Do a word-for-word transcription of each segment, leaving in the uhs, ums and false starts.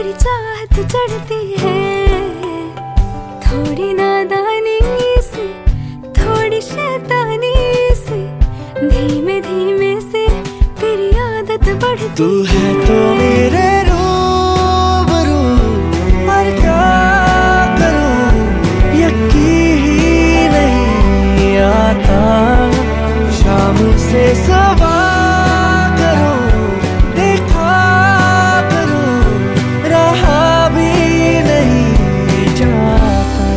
तेरी चाहत चढ़ती है, थोड़ी नादानी से थोड़ी शैतानी से, धीमे धीमे से तेरी आदत बढ़ती। तू है तो मेरे रूबरू, पर क्या करूं यकीन ही नहीं आता। शाम से सवा करूं देखा करूं, रहा भी नहीं जाता।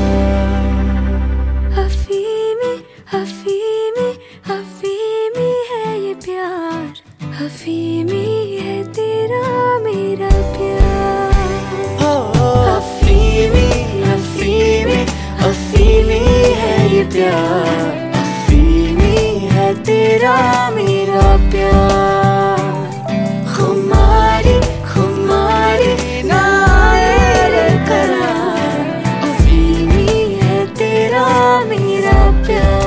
अफीमी अफीमी अफीमी है ये प्यार, अफीमी है तेरा मेरा प्यार। अफीमी अफीमी अफीमी है ये प्यार, अफीमी है तेरा मेरा प्यार। खुमारी खुमारी ना आए रे करार, अफीमी है तेरा मेरा प्यार।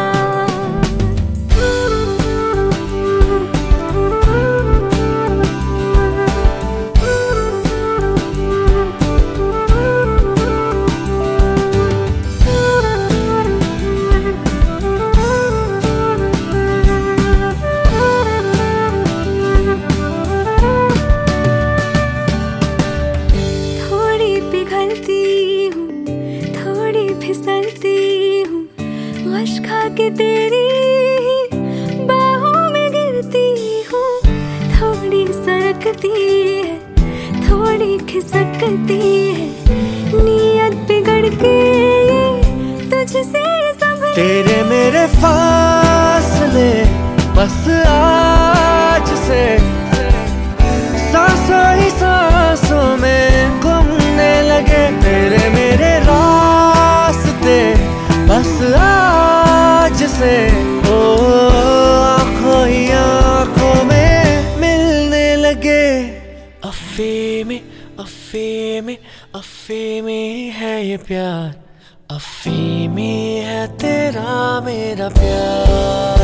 पिघलती हूँ, थोड़ी फिसलती हूँ, गश खा के तेरी बाहों में गिरती हूँ। थोड़ी सरकती है, थोड़ी खिसकती है, नीयत बिगड़ के ये तुझसे संभली। तेरे मेरे फासले बस आज से सांसों ही सांसों में घूमने लगे। तेरे मेरे रास्ते बस आज से ओ आँखों ही आँखों में मिलने लगे। अफीमी अफीमी अफीमी है ये प्यार, अफीमी है तेरा मेरा प्यार।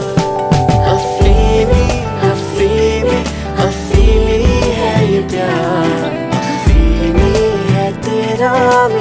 अफीमी अफीमी अफीमी है ये प्यार, अफीमी है तेरा